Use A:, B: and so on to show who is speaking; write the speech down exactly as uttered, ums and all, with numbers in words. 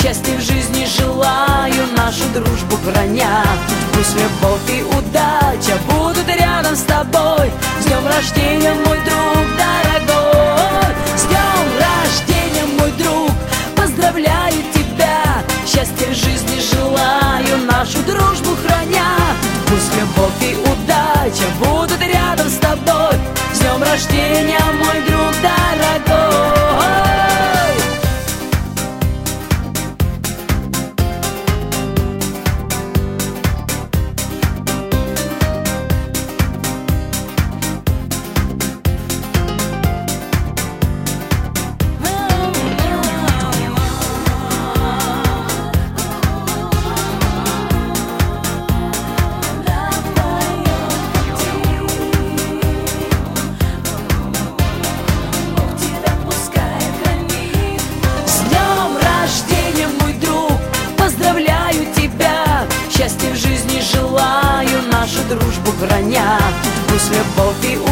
A: счастья в жизни желаю, нашу дружбу храня. Пусть любовь и удача будут рядом с тобой. С днем рождения, мой друг дорогой! С днем рождения, мой друг! Поздравляю тебя! Счастья в жизни желаю, нашу дружбу храня. Пусть любовь и удача будут рядом с тобой. С днем рождения, мой друг дорогой! Счастья в жизни желаю, нашу дружбу храня. Пусть любовь и